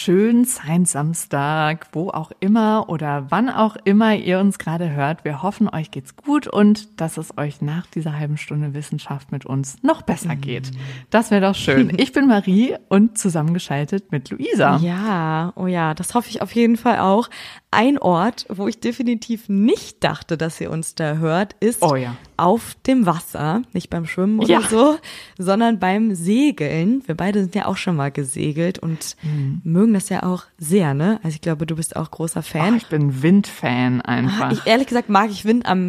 schönen Science-Samstag, wo auch immer oder wann auch immer ihr uns gerade hört. Wir hoffen, euch geht's gut und dass es euch nach dieser halben Stunde Wissenschaft mit uns noch besser geht. Das wäre doch schön. Ich bin Marie und zusammengeschaltet mit Luisa. Ja, oh ja, das hoffe ich auf jeden Fall auch. Ein Ort, wo ich definitiv nicht dachte, dass ihr uns da hört, ist auf dem Wasser. Nicht beim Schwimmen oder so, sondern beim Segeln. Wir beide sind ja auch schon mal gesegelt und mögen das ja auch sehr, ne? Also ich glaube, du bist auch großer Fan. Oh, ich bin Windfan einfach. Ehrlich gesagt mag ich Wind am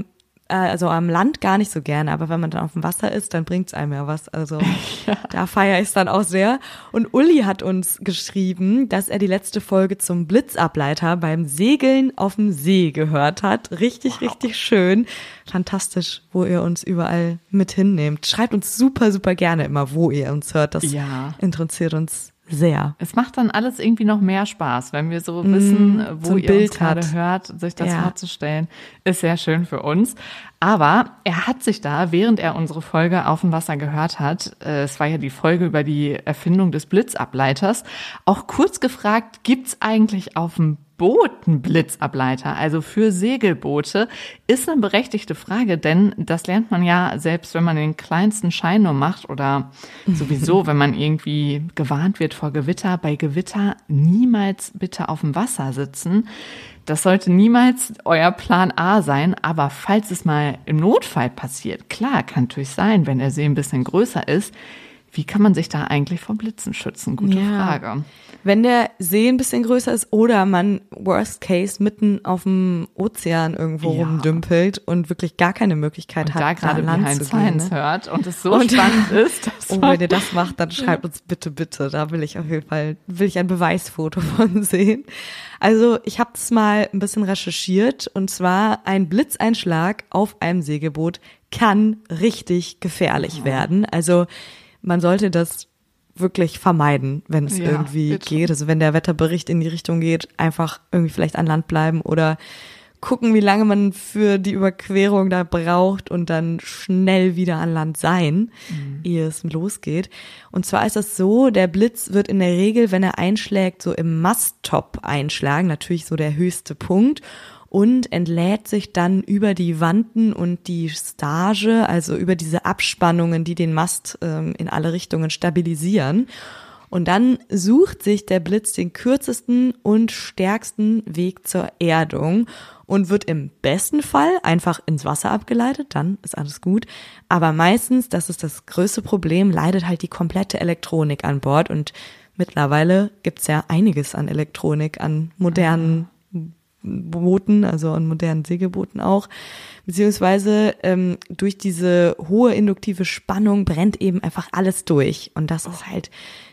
Land gar nicht so gerne, aber wenn man dann auf dem Wasser ist, dann bringt's einem ja was. Also da feiere ich es dann auch sehr. Und Uli hat uns geschrieben, dass er die letzte Folge zum Blitzableiter beim Segeln auf dem See gehört hat. Richtig schön. Fantastisch, wo ihr uns überall mit hinnehmt. Schreibt uns super, super gerne immer, wo ihr uns hört. Das interessiert uns sehr. Es macht dann alles irgendwie noch mehr Spaß, wenn wir so wissen, wo so ihr uns gerade hört, sich das vorzustellen, ist sehr schön für uns. Aber er hat sich da, während er unsere Folge auf dem Wasser gehört hat, es war ja die Folge über die Erfindung des Blitzableiters, auch kurz gefragt, gibt's eigentlich auf dem Boot einen Blitzableiter, also für Segelboote, ist eine berechtigte Frage, denn das lernt man ja selbst, wenn man den kleinsten Schein nur macht oder sowieso, wenn man irgendwie gewarnt wird vor Gewitter. Bei Gewitter niemals bitte auf dem Wasser sitzen. Das sollte niemals euer Plan A sein, aber falls es mal im Notfall passiert, klar, kann natürlich sein, wenn der See ein bisschen größer ist, wie kann man sich da eigentlich vor Blitzen schützen? Gute Frage. Wenn der See ein bisschen größer ist oder man worst case mitten auf dem Ozean irgendwo rumdümpelt und wirklich gar keine Möglichkeit hat, da gerade Behind Science hört und es so spannend ist. Wenn ihr das macht, dann schreibt uns bitte. Da will ich auf jeden Fall, ein Beweisfoto von sehen. Also ich habe es mal ein bisschen recherchiert und zwar ein Blitzeinschlag auf einem Segelboot kann richtig gefährlich werden. Also man sollte das wirklich vermeiden, wenn es irgendwie geht. Also wenn der Wetterbericht in die Richtung geht, einfach irgendwie vielleicht an Land bleiben oder gucken, wie lange man für die Überquerung da braucht und dann schnell wieder an Land sein, ehe es losgeht. Und zwar ist das so, der Blitz wird in der Regel, wenn er einschlägt, so im Masttop einschlagen, natürlich so der höchste Punkt, und entlädt sich dann über die Wanten und die Stage, also über diese Abspannungen, die den Mast in alle Richtungen stabilisieren. Und dann sucht sich der Blitz den kürzesten und stärksten Weg zur Erdung und wird im besten Fall einfach ins Wasser abgeleitet, dann ist alles gut. Aber meistens, das ist das größte Problem, leidet halt die komplette Elektronik an Bord. Und mittlerweile gibt's ja einiges an Elektronik, an modernen Booten, also an modernen Segelbooten auch, beziehungsweise durch diese hohe induktive Spannung brennt eben einfach alles durch und das ist halt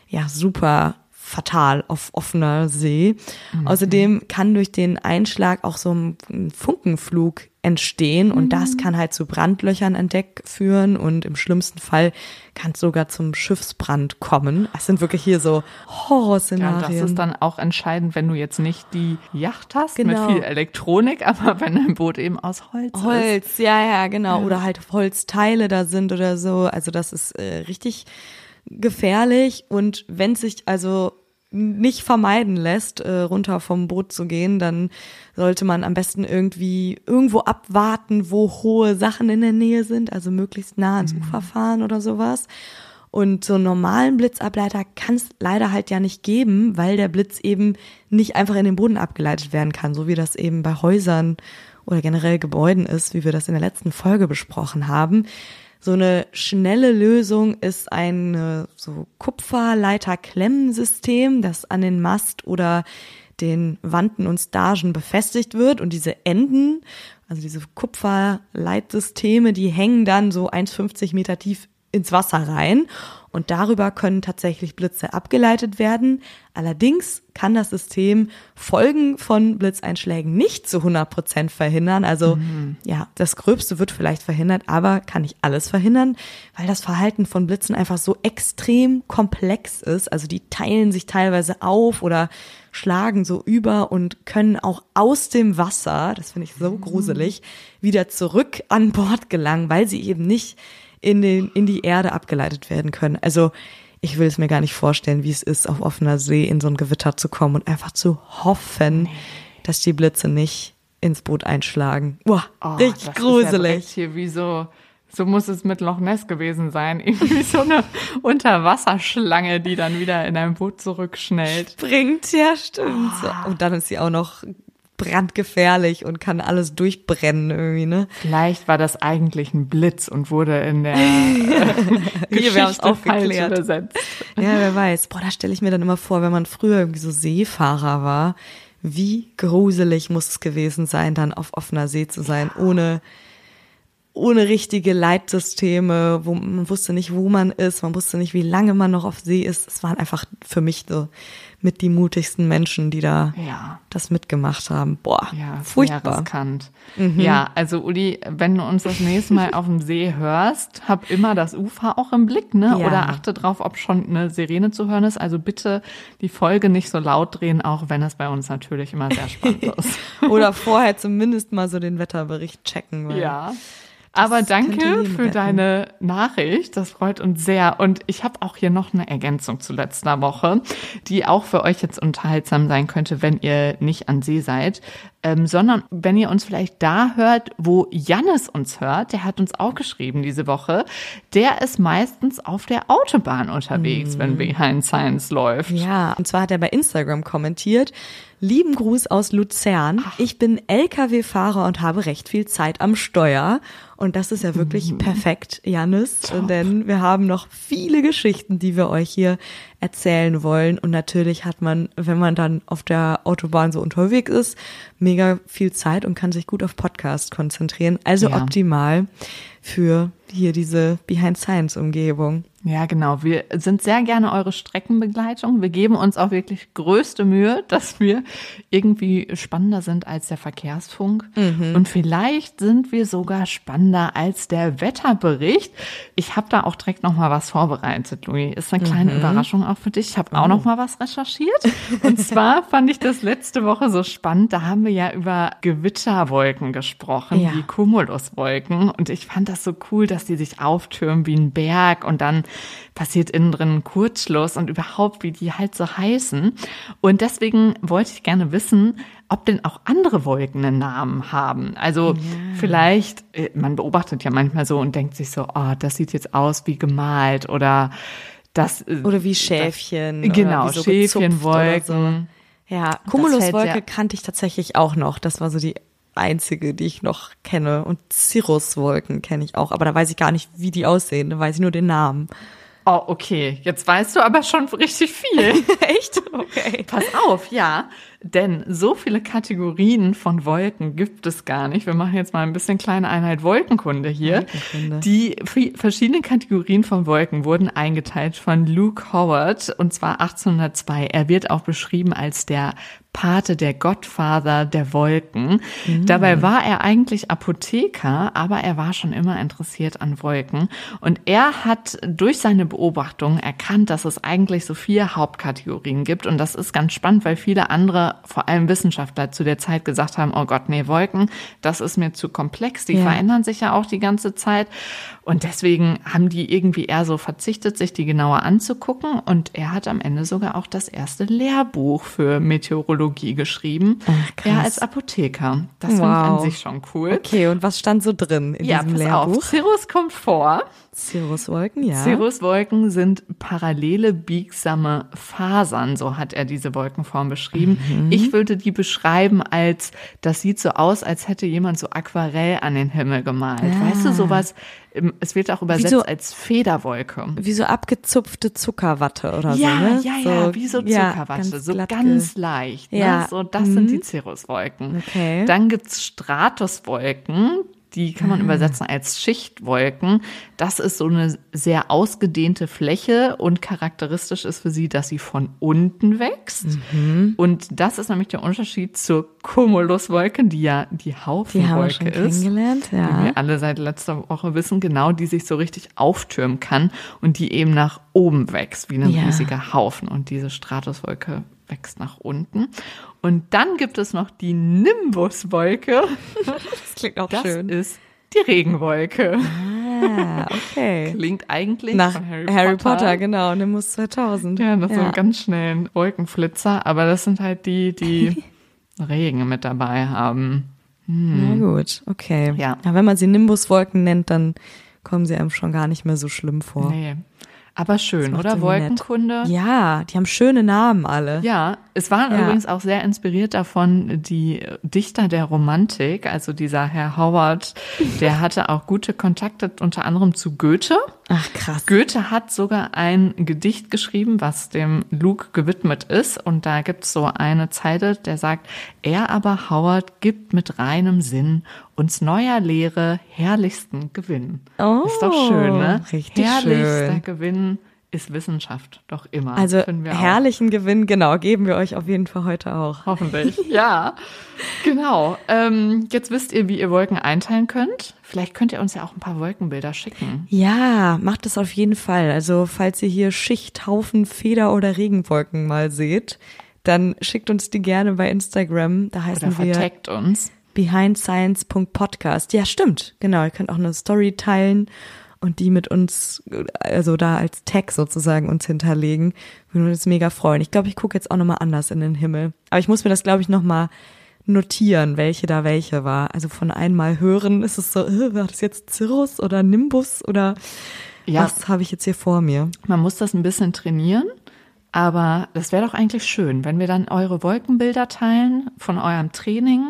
super fatal auf offener See. Außerdem kann durch den Einschlag auch so ein Funkenflug entstehen und das kann halt zu Brandlöchern an Deck führen und im schlimmsten Fall kann es sogar zum Schiffsbrand kommen. Es sind wirklich hier so Horrorszenarien. Ja, das ist dann auch entscheidend, wenn du jetzt nicht die Yacht hast mit viel Elektronik, aber wenn dein Boot eben aus Holz ist. Genau. Oder halt Holzteile da sind oder so. Also das ist richtig gefährlich und wenn es sich also nicht vermeiden lässt, runter vom Boot zu gehen, dann sollte man am besten irgendwo abwarten, wo hohe Sachen in der Nähe sind, also möglichst nah ans Ufer fahren oder sowas. Und so einen normalen Blitzableiter kann es leider halt ja nicht geben, weil der Blitz eben nicht einfach in den Boden abgeleitet werden kann, so wie das eben bei Häusern oder generell Gebäuden ist, wie wir das in der letzten Folge besprochen haben. So eine schnelle Lösung ist ein so Kupferleiterklemmensystem, das an den Mast oder den Wanten und Stagen befestigt wird und diese Enden, also diese Kupferleitsysteme, die hängen dann so 1,50 Meter tief ins Wasser rein und darüber können tatsächlich Blitze abgeleitet werden. Allerdings kann das System Folgen von Blitzeinschlägen nicht zu 100% verhindern. Also das Gröbste wird vielleicht verhindert, aber kann nicht alles verhindern, weil das Verhalten von Blitzen einfach so extrem komplex ist. Also die teilen sich teilweise auf oder schlagen so über und können auch aus dem Wasser, das finde ich so gruselig, wieder zurück an Bord gelangen, weil sie eben nicht in die Erde abgeleitet werden können. Also ich will es mir gar nicht vorstellen, wie es ist, auf offener See in so ein Gewitter zu kommen und einfach zu hoffen, dass die Blitze nicht ins Boot einschlagen. Boah, richtig gruselig. Ist ja hier wie so muss es mit Loch Ness gewesen sein. Irgendwie so eine Unterwasserschlange, die dann wieder in ein Boot zurückschnellt. Springt, ja, stimmt. Und dann ist sie auch noch brandgefährlich und kann alles durchbrennen irgendwie, ne? Vielleicht war das eigentlich ein Blitz und wurde in der Geschichte falsch übersetzt. Ja, wer weiß. Boah, da stelle ich mir dann immer vor, wenn man früher irgendwie so Seefahrer war, wie gruselig muss es gewesen sein, dann auf offener See zu sein, ohne richtige Leitsysteme, wo man wusste nicht, wo man ist, man wusste nicht, wie lange man noch auf See ist. Es waren einfach für mich so mit die mutigsten Menschen, die da das mitgemacht haben. Boah, furchtbar. Riskant. Ja, also Uli, wenn du uns das nächste Mal auf dem See hörst, hab immer das Ufer auch im Blick, ne? Ja. Oder achte drauf, ob schon eine Sirene zu hören ist. Also bitte die Folge nicht so laut drehen, auch wenn es bei uns natürlich immer sehr spannend ist. Oder vorher zumindest mal so den Wetterbericht checken. Weil aber danke für deine Nachricht, das freut uns sehr. Und ich habe auch hier noch eine Ergänzung zu letzter Woche, die auch für euch jetzt unterhaltsam sein könnte, wenn ihr nicht an See seid, sondern wenn ihr uns vielleicht da hört, wo Jannis uns hört, der hat uns auch geschrieben diese Woche, der ist meistens auf der Autobahn unterwegs, wenn Behind Science läuft. Ja, und zwar hat er bei Instagram kommentiert: Lieben Gruß aus Luzern. Ich bin LKW-Fahrer und habe recht viel Zeit am Steuer. Und das ist ja wirklich perfekt, Jannis, denn wir haben noch viele Geschichten, die wir euch hier erzählen wollen. Und natürlich hat man, wenn man dann auf der Autobahn so unterwegs ist, mega viel Zeit und kann sich gut auf Podcast konzentrieren. Also optimal für hier diese Behind-Science-Umgebung. Ja, genau. Wir sind sehr gerne eure Streckenbegleitung. Wir geben uns auch wirklich größte Mühe, dass wir irgendwie spannender sind als der Verkehrsfunk. Und vielleicht sind wir sogar spannender als der Wetterbericht. Ich habe da auch direkt noch mal was vorbereitet, Louis. Ist eine kleine Überraschung auch für dich. Ich habe auch noch mal was recherchiert. Und zwar fand ich das letzte Woche so spannend. Da haben wir ja über Gewitterwolken gesprochen, die Cumuluswolken. Und ich fand das so cool, dass die sich auftürmen wie ein Berg und dann passiert innen drin ein Kurzschluss und überhaupt, wie die halt so heißen. Und deswegen wollte ich gerne wissen, ob denn auch andere Wolken einen Namen haben. Also vielleicht, man beobachtet ja manchmal so und denkt sich so, oh, das sieht jetzt aus wie gemalt oder das. Oder wie Schäfchen. Genau, oder wie so Schäfchenwolken. So. Ja, Cumuluswolke kannte ich tatsächlich auch noch. Das war so die einzige, die ich noch kenne. Und Cirruswolken kenne ich auch, aber da weiß ich gar nicht, wie die aussehen. Da weiß ich nur den Namen. Oh, okay. Jetzt weißt du aber schon richtig viel. Echt? Okay. Pass auf, ja. Denn so viele Kategorien von Wolken gibt es gar nicht. Wir machen jetzt mal ein bisschen kleine Einheit Wolkenkunde hier. Die verschiedenen Kategorien von Wolken wurden eingeteilt von Luke Howard, und zwar 1802. Er wird auch beschrieben als der Pate, der Godfather der Wolken. Dabei war er eigentlich Apotheker, aber er war schon immer interessiert an Wolken. Und er hat durch seine Beobachtungen erkannt, dass es eigentlich so 4 Hauptkategorien gibt. Und das ist ganz spannend, weil viele andere, vor allem Wissenschaftler, zu der Zeit gesagt haben, oh Gott, nee, Wolken, das ist mir zu komplex. Die verändern sich ja auch die ganze Zeit. Und deswegen haben die irgendwie eher so verzichtet, sich die genauer anzugucken. Und er hat am Ende sogar auch das erste Lehrbuch für Meteorologie geschrieben. Ach, er als Apotheker. Das finde ich an sich schon cool. Okay, und was stand so drin in diesem Lehrbuch? Auf, Cirrus kommt vor. Cirruswolken, ja. Cirruswolken sind parallele biegsame Fasern, so hat er diese Wolkenform beschrieben. Ich würde die beschreiben als, das sieht so aus, als hätte jemand so Aquarell an den Himmel gemalt. Weißt du, sowas, es wird auch übersetzt als Federwolke. Wie so abgezupfte Zuckerwatte oder so, ne? Ja, wie so Zuckerwatte, so ganz leicht. Ja. Ne? So, das sind die Cirruswolken. Okay. Dann gibt's Stratuswolken. Die kann man übersetzen als Schichtwolken. Das ist so eine sehr ausgedehnte Fläche und charakteristisch ist für sie, dass sie von unten wächst. Und das ist nämlich der Unterschied zur Cumuluswolke, die ja die Haufenwolke ist. Die wir alle seit letzter Woche wissen, genau, die sich so richtig auftürmen kann und die eben nach oben wächst, wie ein riesiger Haufen. Und diese Stratuswolke wächst nach unten. Und dann gibt es noch die Nimbuswolke. Das klingt auch schön. Das ist die Regenwolke. okay. Klingt eigentlich nach von Harry Potter, genau, Nimbus 2000. Ja, nach so einem ganz schnellen Wolkenflitzer. Aber das sind halt die Regen mit dabei haben. Na gut, okay. Ja. Wenn man sie Nimbuswolken nennt, dann kommen sie einem schon gar nicht mehr so schlimm vor. Nee. Aber schön, macht oder? irgendwie Wolkenkunde. nett. Ja, die haben schöne Namen alle. Ja, es waren übrigens auch sehr inspiriert davon die Dichter der Romantik. Also dieser Herr Howard, der hatte auch gute Kontakte unter anderem zu Goethe. Ach, krass. Goethe hat sogar ein Gedicht geschrieben, was dem Luke gewidmet ist. Und da gibt's so eine Zeile, der sagt, er aber, Howard, gibt mit reinem Sinn uns neuer Lehre herrlichsten Gewinn. Oh, ist doch schön, ne? Richtig Herrlichster schön. Gewinn ist Wissenschaft, doch immer. Also finden wir auch. herrlichen Gewinn, genau, geben wir euch auf jeden Fall heute auch. Hoffentlich, ja. Genau. Jetzt wisst ihr, wie ihr Wolken einteilen könnt. Vielleicht könnt ihr uns ja auch ein paar Wolkenbilder schicken. Ja, macht es auf jeden Fall. Also falls ihr hier Schicht, Haufen, Feder oder Regenwolken mal seht, dann schickt uns die gerne bei Instagram. Da heißen Oder wir vertaggt uns. behindscience.podcast. Ja, stimmt. Genau, ihr könnt auch eine Story teilen und die mit uns, also da als Tag sozusagen uns hinterlegen. Würden wir uns mega freuen. Ich glaube, ich gucke jetzt auch nochmal anders in den Himmel. Aber ich muss mir das, glaube ich, nochmal notieren, welche da welche war. Also von einmal hören, ist es so, war das jetzt Cirrus oder Nimbus oder was habe ich jetzt hier vor mir? Man muss das ein bisschen trainieren, aber das wäre doch eigentlich schön, wenn wir dann eure Wolkenbilder teilen von eurem Training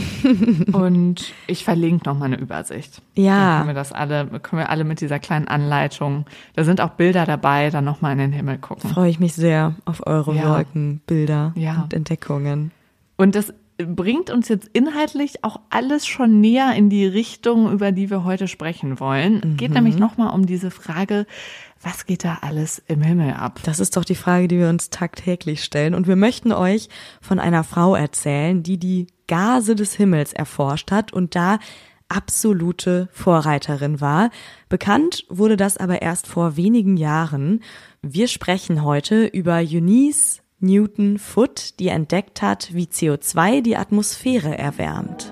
und ich verlinke nochmal eine Übersicht. Ja. Dann können wir alle mit dieser kleinen Anleitung, da sind auch Bilder dabei, dann nochmal in den Himmel gucken. Freue ich mich sehr auf eure Wolkenbilder Ja. und Entdeckungen. Und das bringt uns jetzt inhaltlich auch alles schon näher in die Richtung, über die wir heute sprechen wollen. Geht nämlich nochmal um diese Frage, was geht da alles im Himmel ab? Das ist doch die Frage, die wir uns tagtäglich stellen. Und wir möchten euch von einer Frau erzählen, die die Gase des Himmels erforscht hat und da absolute Vorreiterin war. Bekannt wurde das aber erst vor wenigen Jahren. Wir sprechen heute über Eunice Newton Foote, die entdeckt hat, wie CO2 die Atmosphäre erwärmt.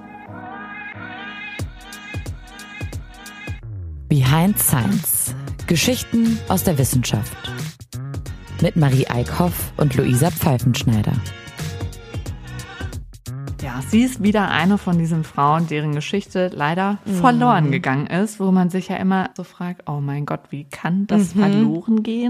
Behind Science. Geschichten aus der Wissenschaft. Mit Marie Eickhoff und Luisa Pfeifenschneider. Ja, sie ist wieder eine von diesen Frauen, deren Geschichte leider verloren gegangen ist, wo man sich ja immer so fragt, oh mein Gott, wie kann das verloren gehen?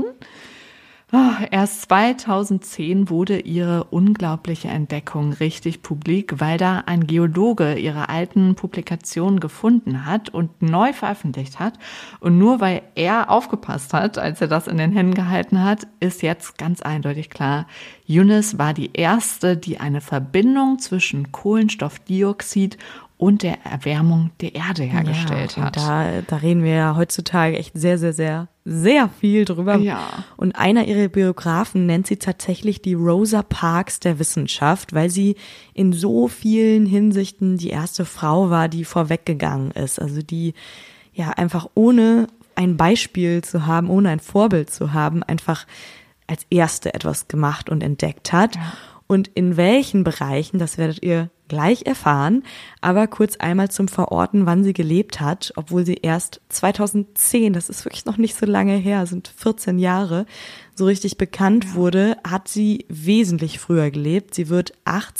Erst 2010 wurde ihre unglaubliche Entdeckung richtig publik, weil da ein Geologe ihre alten Publikationen gefunden hat und neu veröffentlicht hat. Und nur weil er aufgepasst hat, als er das in den Händen gehalten hat, ist jetzt ganz eindeutig klar, Eunice war die erste, die eine Verbindung zwischen Kohlenstoffdioxid und der Erwärmung der Erde hergestellt hat. Da reden wir ja heutzutage echt sehr, sehr, sehr, sehr viel drüber. Ja. Und einer ihrer Biografen nennt sie tatsächlich die Rosa Parks der Wissenschaft, weil sie in so vielen Hinsichten die erste Frau war, die vorweggegangen ist. Also die ja einfach ohne ein Beispiel zu haben, ohne ein Vorbild zu haben, einfach als erste etwas gemacht und entdeckt hat. Ja. Und in welchen Bereichen, das werdet ihr gleich erfahren, aber kurz einmal zum Verorten, wann sie gelebt hat, obwohl sie erst 2010, das ist wirklich noch nicht so lange her, sind 14 Jahre, so richtig bekannt wurde, hat sie wesentlich früher gelebt. Sie wird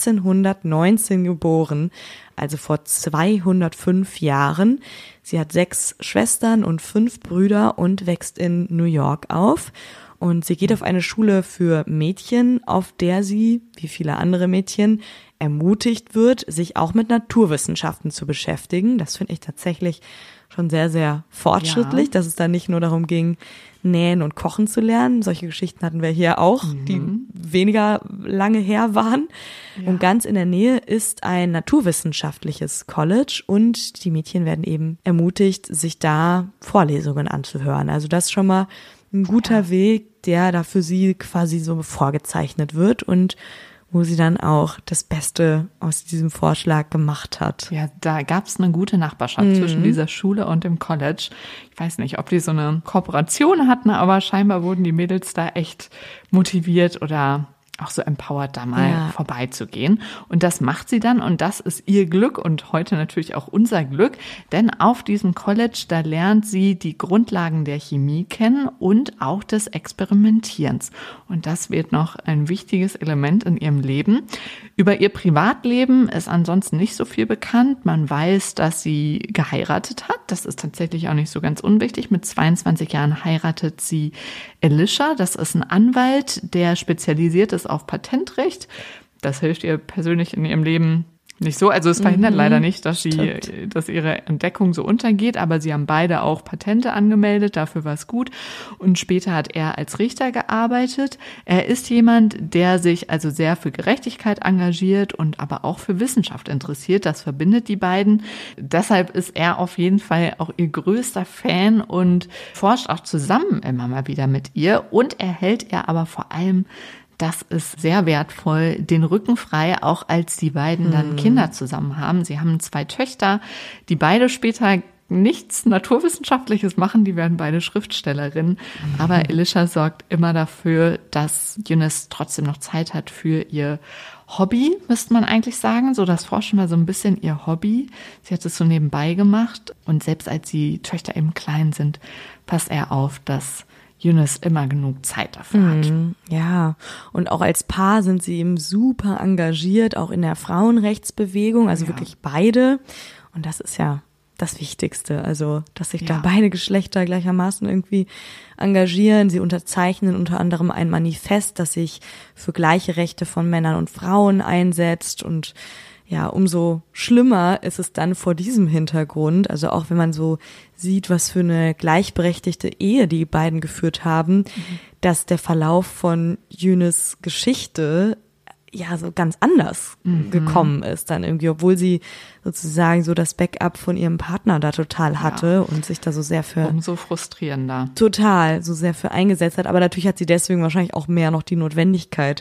1819 geboren, also vor 205 Jahren. Sie hat 6 Schwestern und 5 Brüder und wächst in New York auf. Und sie geht auf eine Schule für Mädchen, auf der sie, wie viele andere Mädchen, ermutigt wird, sich auch mit Naturwissenschaften zu beschäftigen. Das finde ich tatsächlich schon sehr, sehr fortschrittlich, dass es da nicht nur darum ging, nähen und kochen zu lernen. Solche Geschichten hatten wir hier auch, die weniger lange her waren. Ja. Und ganz in der Nähe ist ein naturwissenschaftliches College und die Mädchen werden eben ermutigt, sich da Vorlesungen anzuhören. Also das ist schon mal ein guter Weg, der da für sie quasi so vorgezeichnet wird und wo sie dann auch das Beste aus diesem Vorschlag gemacht hat. Ja, da gab es eine gute Nachbarschaft zwischen dieser Schule und dem College. Ich weiß nicht, ob die so eine Kooperation hatten, aber scheinbar wurden die Mädels da echt motiviert oder auch so empowert, da mal vorbeizugehen. Und das macht sie dann und das ist ihr Glück und heute natürlich auch unser Glück, denn auf diesem College, da lernt sie die Grundlagen der Chemie kennen und auch des Experimentierens. Und das wird noch ein wichtiges Element in ihrem Leben. Über ihr Privatleben ist ansonsten nicht so viel bekannt. Man weiß, dass sie geheiratet hat. Das ist tatsächlich auch nicht so ganz unwichtig. Mit 22 Jahren heiratet sie Elisha. Das ist ein Anwalt, der spezialisiert ist auf Patentrecht. Das hilft ihr persönlich in ihrem Leben nicht so. Also es verhindert leider nicht, dass ihre Entdeckung so untergeht, aber sie haben beide auch Patente angemeldet, dafür war es gut. Und später hat er als Richter gearbeitet. Er ist jemand, der sich also sehr für Gerechtigkeit engagiert und aber auch für Wissenschaft interessiert. Das verbindet die beiden. Deshalb ist er auf jeden Fall auch ihr größter Fan und forscht auch zusammen immer mal wieder mit ihr. Und er hält ihr aber vor allem, das ist sehr wertvoll, den Rücken frei, auch als die beiden dann Kinder zusammen haben. Sie haben 2 Töchter, die beide später nichts Naturwissenschaftliches machen, die werden beide Schriftstellerinnen. Aber Elisha sorgt immer dafür, dass Yunus trotzdem noch Zeit hat für ihr Hobby, müsste man eigentlich sagen. So, das Forschen war so ein bisschen ihr Hobby. Sie hat es so nebenbei gemacht. Und selbst als die Töchter eben klein sind, passt er auf, dass Yunus immer genug Zeit dafür hat. Ja, und auch als Paar sind sie eben super engagiert, auch in der Frauenrechtsbewegung, also wirklich beide. Und das ist ja das Wichtigste, also dass sich da beide Geschlechter gleichermaßen irgendwie engagieren. Sie unterzeichnen unter anderem ein Manifest, das sich für gleiche Rechte von Männern und Frauen einsetzt und ja, umso schlimmer ist es dann vor diesem Hintergrund, also auch wenn man so sieht, was für eine gleichberechtigte Ehe die beiden geführt haben, dass der Verlauf von Yunus Geschichte ja so ganz anders gekommen ist dann irgendwie, obwohl sie sozusagen so das Backup von ihrem Partner da total hatte und sich da so sehr für... Umso frustrierender. Total, so sehr für eingesetzt hat, aber natürlich hat sie deswegen wahrscheinlich auch mehr noch die Notwendigkeit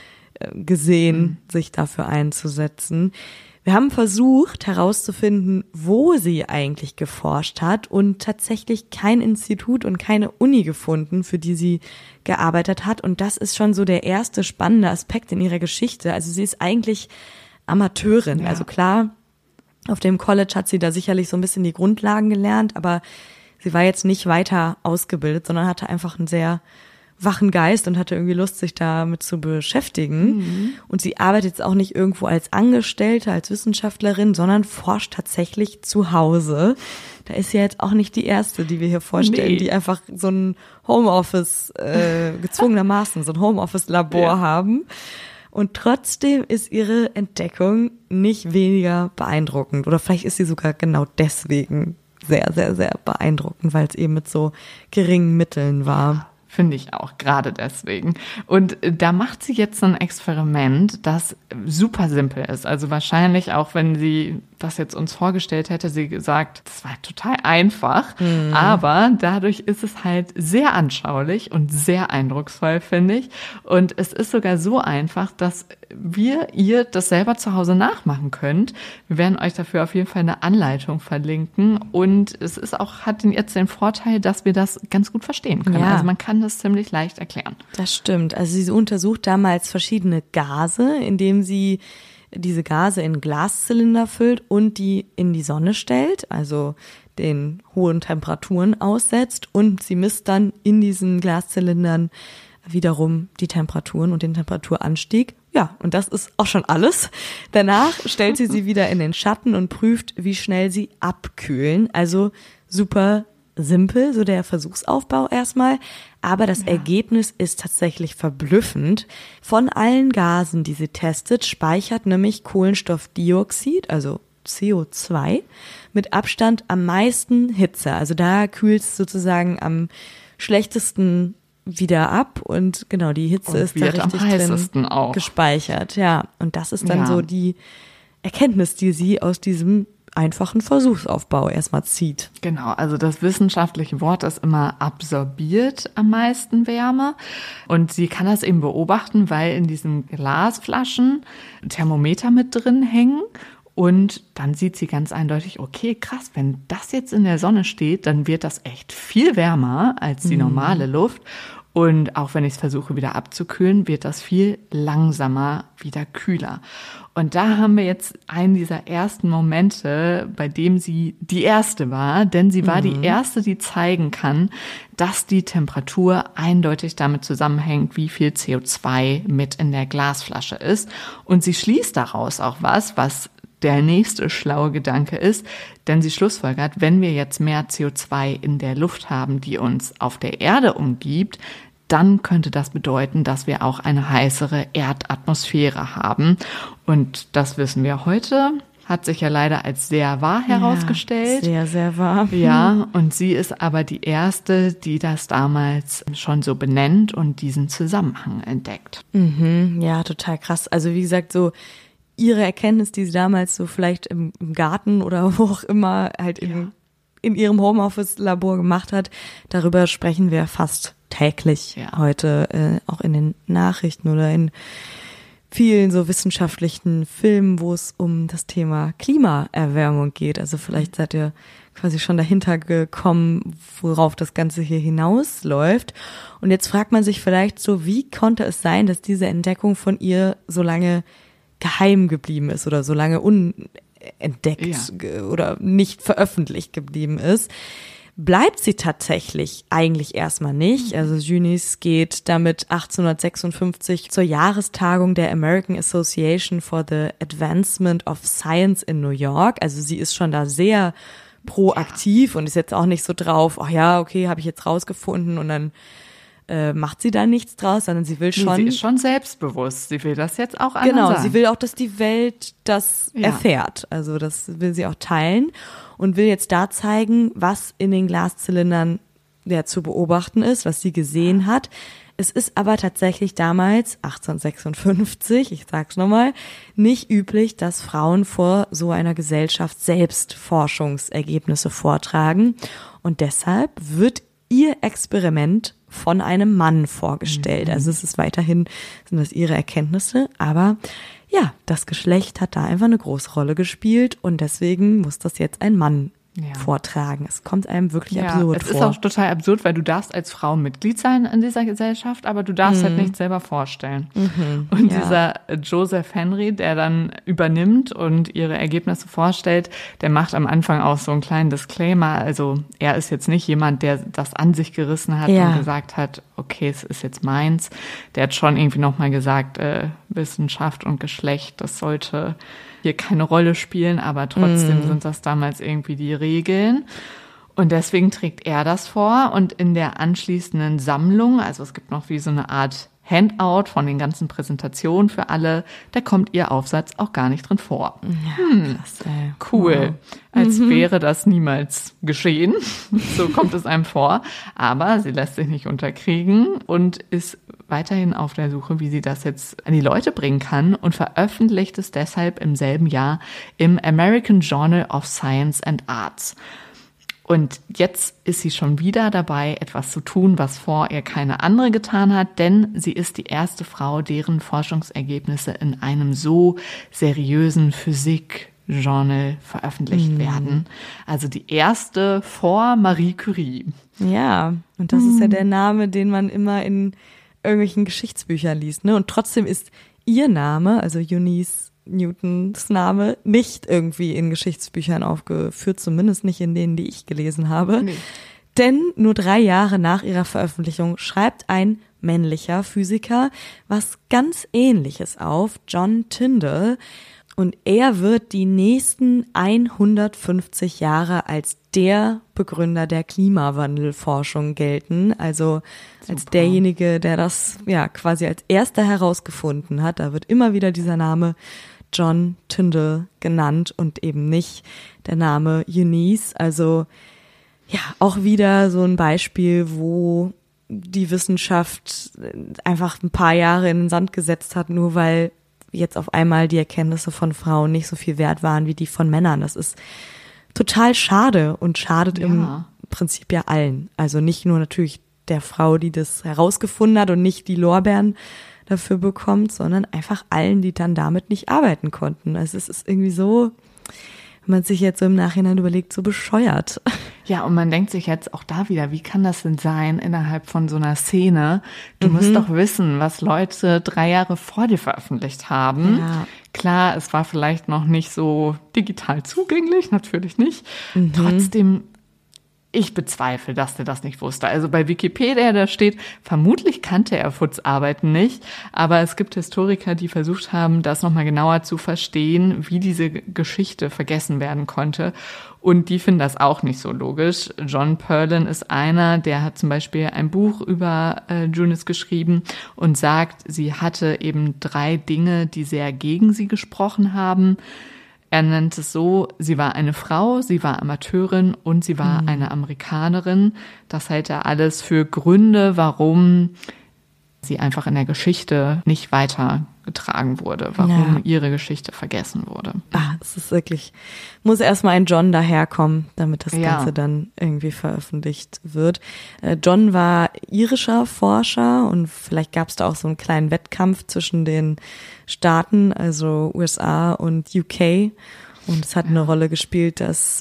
gesehen, sich dafür einzusetzen. Wir haben versucht herauszufinden, wo sie eigentlich geforscht hat und tatsächlich kein Institut und keine Uni gefunden, für die sie gearbeitet hat. Und das ist schon so der erste spannende Aspekt in ihrer Geschichte. Also sie ist eigentlich Amateurin. Ja. Also klar, auf dem College hat sie da sicherlich so ein bisschen die Grundlagen gelernt, aber sie war jetzt nicht weiter ausgebildet, sondern hatte einfach einen sehr wachen Geist und hatte irgendwie Lust, sich damit zu beschäftigen. Und sie arbeitet jetzt auch nicht irgendwo als Angestellte, als Wissenschaftlerin, sondern forscht tatsächlich zu Hause. Da ist sie jetzt auch nicht die erste, die wir hier vorstellen, die einfach so ein Homeoffice, gezwungenermaßen so ein Homeoffice-Labor haben. Und trotzdem ist ihre Entdeckung nicht weniger beeindruckend. Oder vielleicht ist sie sogar genau deswegen sehr, sehr, sehr beeindruckend, weil es eben mit so geringen Mitteln war. Finde ich auch, gerade deswegen. Und da macht sie jetzt ein Experiment, das super simpel ist. Also wahrscheinlich auch, wenn sie das jetzt uns vorgestellt hätte, sie gesagt, das war total einfach. Aber dadurch ist es halt sehr anschaulich und sehr eindrucksvoll, finde ich. Und es ist sogar so einfach, dass ihr das selber zu Hause nachmachen könnt. Wir werden euch dafür auf jeden Fall eine Anleitung verlinken. Und es ist auch, hat jetzt den Vorteil, dass wir das ganz gut verstehen können. Ja. Also man kann das ziemlich leicht erklären. Das stimmt. Also sie untersucht damals verschiedene Gase, indem sie diese Gase in Glaszylinder füllt und die in die Sonne stellt, also den hohen Temperaturen aussetzt. Und sie misst dann in diesen Glaszylindern wiederum die Temperaturen und den Temperaturanstieg. Ja, und das ist auch schon alles. Danach stellt sie wieder in den Schatten und prüft, wie schnell sie abkühlen. Also super simpel, so der Versuchsaufbau erstmal. Aber das Ergebnis ist tatsächlich verblüffend. Von allen Gasen, die sie testet, speichert nämlich Kohlenstoffdioxid, also CO2, mit Abstand am meisten Hitze. Also da kühlt es sozusagen am schlechtesten wieder ab und genau, die Hitze ist da richtig drin gespeichert. Ja, und das ist dann so die Erkenntnis, die sie aus diesem einfachen Versuchsaufbau erstmal zieht. Genau, also das wissenschaftliche Wort ist immer absorbiert am meisten Wärme und sie kann das eben beobachten, weil in diesen Glasflaschen Thermometer mit drin hängen. Und dann sieht sie ganz eindeutig, okay, krass, wenn das jetzt in der Sonne steht, dann wird das echt viel wärmer als die normale Luft. Und auch wenn ich es versuche wieder abzukühlen, wird das viel langsamer wieder kühler. Und da haben wir jetzt einen dieser ersten Momente, bei dem sie die Erste war, denn sie war die Erste, die zeigen kann, dass die Temperatur eindeutig damit zusammenhängt, wie viel CO2 mit in der Glasflasche ist. Und sie schließt daraus auch was der nächste schlaue Gedanke ist, denn sie schlussfolgert, wenn wir jetzt mehr CO2 in der Luft haben, die uns auf der Erde umgibt, dann könnte das bedeuten, dass wir auch eine heißere Erdatmosphäre haben. Und das wissen wir heute. Hat sich ja leider als sehr wahr herausgestellt. Sehr, sehr wahr. Ja, und sie ist aber die Erste, die das damals schon so benennt und diesen Zusammenhang entdeckt. Ja, total krass. Also wie gesagt, so ihre Erkenntnis, die sie damals so vielleicht im Garten oder wo auch immer halt in ihrem Homeoffice-Labor gemacht hat, darüber sprechen wir fast täglich heute, auch in den Nachrichten oder in vielen so wissenschaftlichen Filmen, wo es um das Thema Klimaerwärmung geht. Also vielleicht seid ihr quasi schon dahinter gekommen, worauf das Ganze hier hinausläuft. Und jetzt fragt man sich vielleicht so, wie konnte es sein, dass diese Entdeckung von ihr so lange geheim geblieben ist oder so lange unentdeckt oder nicht veröffentlicht geblieben ist? Bleibt sie tatsächlich eigentlich erstmal nicht. Also Eunice geht damit 1856 zur Jahrestagung der American Association for the Advancement of Science in New York. Also sie ist schon da sehr proaktiv und ist jetzt auch nicht so drauf, ach ja, okay, habe ich jetzt rausgefunden und dann macht sie da nichts draus, sondern sie will schon... Sie ist schon selbstbewusst, sie will das jetzt auch anderen sagen. Genau, sie will auch, dass die Welt das erfährt. Also das will sie auch teilen und will jetzt da zeigen, was in den Glaszylindern zu beobachten ist, was sie gesehen hat. Es ist aber tatsächlich damals, 1856, ich sag's nochmal, nicht üblich, dass Frauen vor so einer Gesellschaft selbst Forschungsergebnisse vortragen. Und deshalb wird ihr Experiment von einem Mann vorgestellt. Also es ist weiterhin, sind das ihre Erkenntnisse, aber ja, das Geschlecht hat da einfach eine große Rolle gespielt und deswegen muss das jetzt ein Mann vortragen. Es kommt einem wirklich absurd vor. Es ist auch total absurd, weil du darfst als Frau Mitglied sein in dieser Gesellschaft, aber du darfst halt nicht selber vorstellen. Und dieser Joseph Henry, der dann übernimmt und ihre Ergebnisse vorstellt, der macht am Anfang auch so einen kleinen Disclaimer. Also er ist jetzt nicht jemand, der das an sich gerissen hat und gesagt hat, okay, es ist jetzt meins. Der hat schon irgendwie nochmal gesagt, Wissenschaft und Geschlecht, das sollte hier keine Rolle spielen, aber trotzdem sind das damals irgendwie die Regeln. Und deswegen trägt er das vor und in der anschließenden Sammlung, also es gibt noch wie so eine Art Handout von den ganzen Präsentationen für alle, da kommt ihr Aufsatz auch gar nicht drin vor. Ja, krass, ey. Cool. Wow. Als wäre das niemals geschehen. So kommt es einem vor. Aber sie lässt sich nicht unterkriegen und ist weiterhin auf der Suche, wie sie das jetzt an die Leute bringen kann und veröffentlicht es deshalb im selben Jahr im American Journal of Science and Arts. Und jetzt ist sie schon wieder dabei, etwas zu tun, was vor ihr keine andere getan hat, denn sie ist die erste Frau, deren Forschungsergebnisse in einem so seriösen Physik-Journal veröffentlicht werden. Also die erste vor Marie Curie. Ja, und das ist ja der Name, den man immer in irgendwelchen Geschichtsbüchern liest, ne? Und trotzdem ist ihr Name, also Eunice Newtons Name, nicht irgendwie in Geschichtsbüchern aufgeführt, zumindest nicht in denen, die ich gelesen habe. Nee. Denn nur 3 Jahre nach ihrer Veröffentlichung schreibt ein männlicher Physiker was ganz Ähnliches auf, John Tyndall. Und er wird die nächsten 150 Jahre als der Begründer der Klimawandelforschung gelten. Also als derjenige, der das quasi als erster herausgefunden hat. Da wird immer wieder dieser Name John Tyndall genannt und eben nicht der Name Eunice. Also ja, auch wieder so ein Beispiel, wo die Wissenschaft einfach ein paar Jahre in den Sand gesetzt hat, nur weil jetzt auf einmal die Erkenntnisse von Frauen nicht so viel wert waren wie die von Männern. Das ist total schade und schadet im Prinzip ja allen. Also nicht nur natürlich der Frau, die das herausgefunden hat und nicht die Lorbeeren dafür bekommt, sondern einfach allen, die dann damit nicht arbeiten konnten. Also es ist irgendwie so, wenn man sich jetzt so im Nachhinein überlegt, so bescheuert. Ja, und man denkt sich jetzt auch da wieder, wie kann das denn sein innerhalb von so einer Szene? Du musst doch wissen, was Leute 3 Jahre vor dir veröffentlicht haben. Ja. Klar, es war vielleicht noch nicht so digital zugänglich, natürlich nicht. Trotzdem, ich bezweifle, dass der das nicht wusste. Also bei Wikipedia, da steht, vermutlich kannte er Foots Arbeiten nicht, aber es gibt Historiker, die versucht haben, das nochmal genauer zu verstehen, wie diese Geschichte vergessen werden konnte. Und die finden das auch nicht so logisch. John Perlin ist einer, der hat zum Beispiel ein Buch über Junice geschrieben und sagt, sie hatte eben 3 Dinge, die sehr gegen sie gesprochen haben. Er nennt es so, sie war eine Frau, sie war Amateurin und sie war eine Amerikanerin. Das hält er alles für Gründe, warum sie einfach in der Geschichte nicht weitergetragen wurde, warum ihre Geschichte vergessen wurde. Das ist wirklich, muss erstmal ein John daherkommen, damit das Ganze dann irgendwie veröffentlicht wird. John war irischer Forscher und vielleicht gab es da auch so einen kleinen Wettkampf zwischen den Staaten, also USA und UK. Und es hat eine Rolle gespielt, dass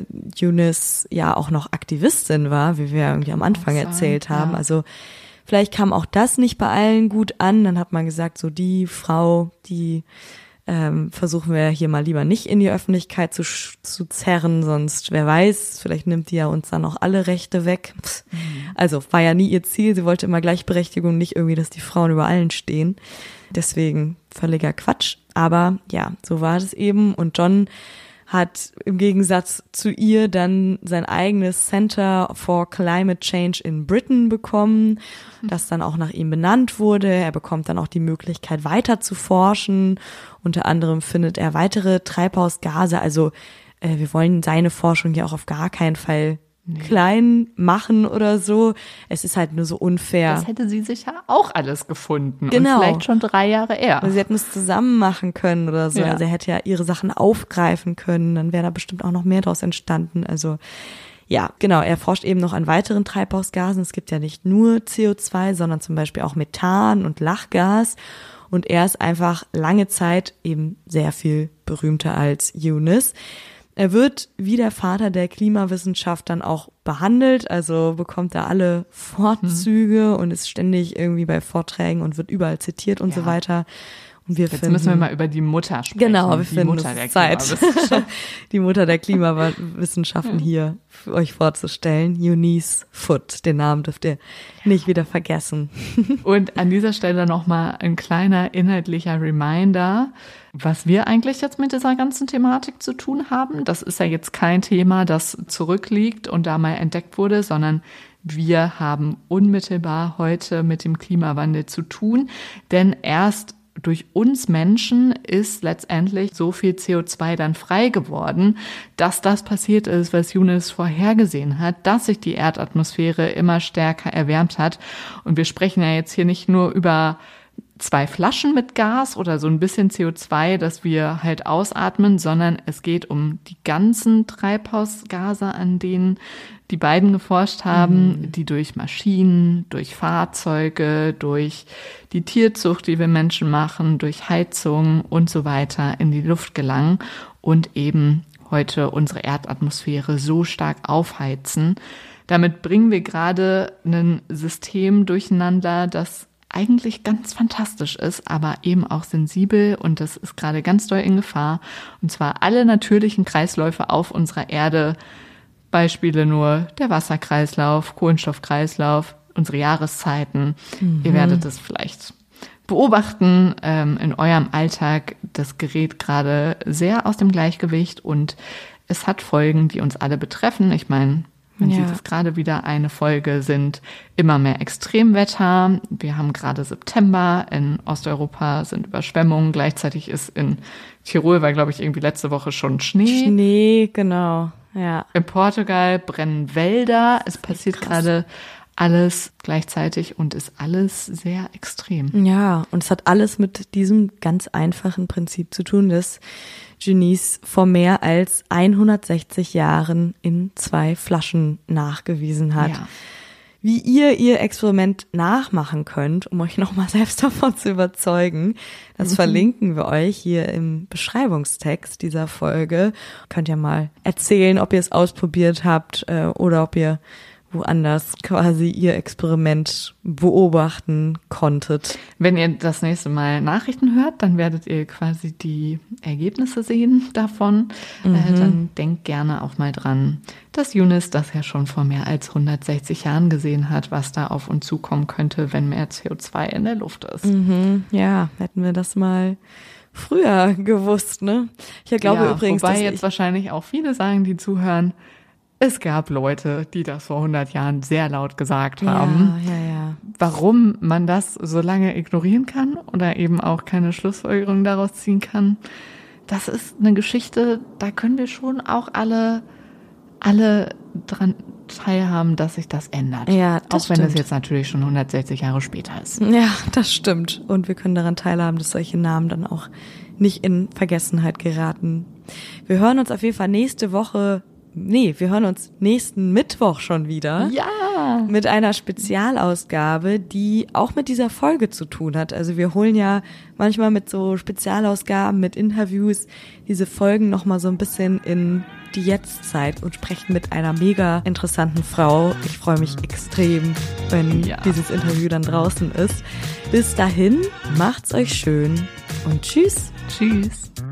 Eunice ja auch noch Aktivistin war, wie wir irgendwie am Anfang erzählt haben. Also vielleicht kam auch das nicht bei allen gut an. Dann hat man gesagt, so die Frau, die versuchen wir hier mal lieber nicht in die Öffentlichkeit zu zerren, sonst wer weiß, vielleicht nimmt die ja uns dann auch alle Rechte weg. Also war ja nie ihr Ziel, sie wollte immer Gleichberechtigung, nicht irgendwie, dass die Frauen über allen stehen. Deswegen völliger Quatsch. Aber ja, so war es eben. Und John hat im Gegensatz zu ihr dann sein eigenes Center for Climate Change in Britain bekommen, das dann auch nach ihm benannt wurde. Er bekommt dann auch die Möglichkeit, weiter zu forschen. Unter anderem findet er weitere Treibhausgase. Also wir wollen seine Forschung ja auch auf gar keinen Fall klein machen oder so. Es ist halt nur so unfair. Das hätte sie sicher auch alles gefunden. Genau. Und vielleicht schon 3 Jahre eher. Sie hätten es zusammen machen können oder so. Ja. Also er hätte ja ihre Sachen aufgreifen können. Dann wäre da bestimmt auch noch mehr draus entstanden. Also ja, genau. Er forscht eben noch an weiteren Treibhausgasen. Es gibt ja nicht nur CO2, sondern zum Beispiel auch Methan und Lachgas. Und er ist einfach lange Zeit eben sehr viel berühmter als Eunice. Er wird wie der Vater der Klimawissenschaft dann auch behandelt, also bekommt er alle Vorzüge und ist ständig irgendwie bei Vorträgen und wird überall zitiert und so weiter. Und Jetzt müssen wir mal über die Mutter sprechen. Genau, wir die finden Mutter der Zeit, die Mutter der Klimawissenschaften hier für euch vorzustellen. Eunice Foot, den Namen dürft ihr nicht wieder vergessen. Und an dieser Stelle nochmal ein kleiner inhaltlicher Reminder, was wir eigentlich jetzt mit dieser ganzen Thematik zu tun haben. Das ist ja jetzt kein Thema, das zurückliegt und da mal entdeckt wurde, sondern wir haben unmittelbar heute mit dem Klimawandel zu tun, denn erst durch uns Menschen ist letztendlich so viel CO2 dann frei geworden, dass das passiert ist, was Eunice vorhergesehen hat, dass sich die Erdatmosphäre immer stärker erwärmt hat. Und wir sprechen ja jetzt hier nicht nur über 2 Flaschen mit Gas oder so ein bisschen CO2, das wir halt ausatmen, sondern es geht um die ganzen Treibhausgase, an denen die beiden geforscht haben, die durch Maschinen, durch Fahrzeuge, durch die Tierzucht, die wir Menschen machen, durch Heizung und so weiter in die Luft gelangen und eben heute unsere Erdatmosphäre so stark aufheizen. Damit bringen wir gerade ein System durcheinander, das eigentlich ganz fantastisch ist, aber eben auch sensibel und das ist gerade ganz doll in Gefahr. Und zwar alle natürlichen Kreisläufe auf unserer Erde. Beispiele nur der Wasserkreislauf, Kohlenstoffkreislauf, unsere Jahreszeiten. Ihr werdet es vielleicht beobachten in eurem Alltag. Das gerät gerade sehr aus dem Gleichgewicht und es hat Folgen, die uns alle betreffen. Ich meine, man sieht es gerade wieder, eine Folge sind immer mehr Extremwetter. Wir haben gerade September, in Osteuropa sind Überschwemmungen. Gleichzeitig ist in Tirol, war glaube ich irgendwie letzte Woche schon Schnee. Schnee, genau, ja. In Portugal brennen Wälder. Es passiert gerade alles gleichzeitig und ist alles sehr extrem. Ja, und es hat alles mit diesem ganz einfachen Prinzip zu tun, dass Eunice vor mehr als 160 Jahren in 2 Flaschen nachgewiesen hat. Ja. wie ihr Experiment nachmachen könnt, um euch nochmal selbst davon zu überzeugen. Das verlinken wir euch hier im Beschreibungstext dieser Folge. Könnt ihr mal erzählen, ob ihr es ausprobiert habt oder ob ihr woanders quasi ihr Experiment beobachten konntet. Wenn ihr das nächste Mal Nachrichten hört, dann werdet ihr quasi die Ergebnisse sehen davon. Dann denkt gerne auch mal dran, dass Eunice das ja schon vor mehr als 160 Jahren gesehen hat, was da auf uns zukommen könnte, wenn mehr CO2 in der Luft ist. Ja, hätten wir das mal früher gewusst, ne? Ich glaube übrigens, wobei jetzt wahrscheinlich auch viele sagen, die zuhören, es gab Leute, die das vor 100 Jahren sehr laut gesagt haben. Ja. Warum man das so lange ignorieren kann oder eben auch keine Schlussfolgerung daraus ziehen kann, das ist eine Geschichte, da können wir schon auch alle dran teilhaben, dass sich das ändert. Ja, das auch wenn stimmt. es jetzt natürlich schon 160 Jahre später ist. Ja, das stimmt. Und wir können daran teilhaben, dass solche Namen dann auch nicht in Vergessenheit geraten. Wir hören uns auf jeden Fall wir hören uns nächsten Mittwoch schon wieder. Ja! Mit einer Spezialausgabe, die auch mit dieser Folge zu tun hat. Also wir holen ja manchmal mit so Spezialausgaben, mit Interviews diese Folgen nochmal so ein bisschen in die Jetztzeit und sprechen mit einer mega interessanten Frau. Ich freue mich extrem, wenn dieses Interview dann draußen ist. Bis dahin, macht's euch schön und tschüss. Tschüss.